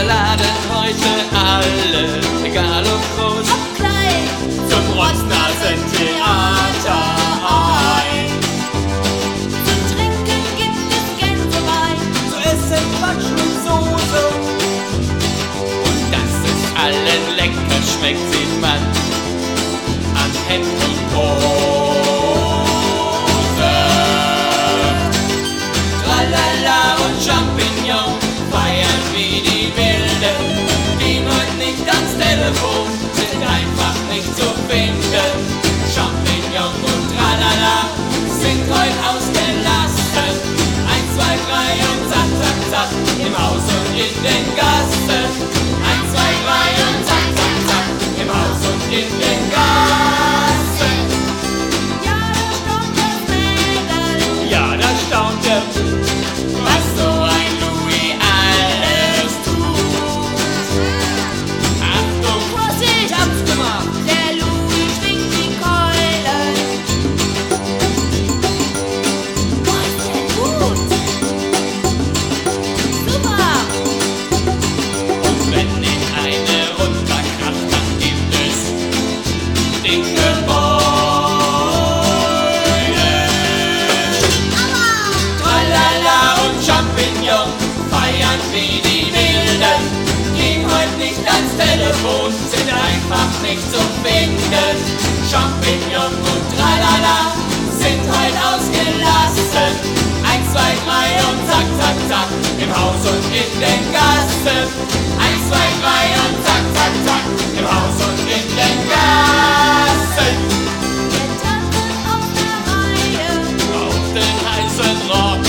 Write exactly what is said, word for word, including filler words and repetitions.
laden heute alle, egal ob groß, ob klein, zum Rotznasen-Theater ein. zum Trinken gibt es Gänsewein, Zu essen Quatsch und Soße. Und dass es allen lecker schmeckt, sieht man an Hemd und Hose. Tralala und Champignon feiern wie die Wilden. Gehen heute nicht ans Telefon, sind einfach nicht zu finden. Champignon und Tralala sind heute ausgelassen. Eins, zwei, drei und zack, zack, zack, im Haus und in den Gassen. Eins, zwei, drei und zack, zack, zack, im Haus und in den Gassen. ja, da staunt das Mädel, Ja, da staunt er, was so ein Louis alles tut. Achtung, Vorsicht, ich hab's gemacht. der Louis schwingt die Keulen. Boah, ist der gut. Super. Und wenn ihn eine runterkracht, dann gibt es dicke Beulen. Tralala und Champignon feiern wie die Wilden. Gehen heute nicht ans Telefon, sind einfach nicht zu finden. Champignon und Tralala sind heute ausgelassen. Eins, zwei, drei und zack, zack, zack, im Haus und in den Gassen. Eins, zwei, drei und zack, zack, zack, im Haus und in den Gassen. Wir tanzen auf der Reihe, Auf den heißen Rock.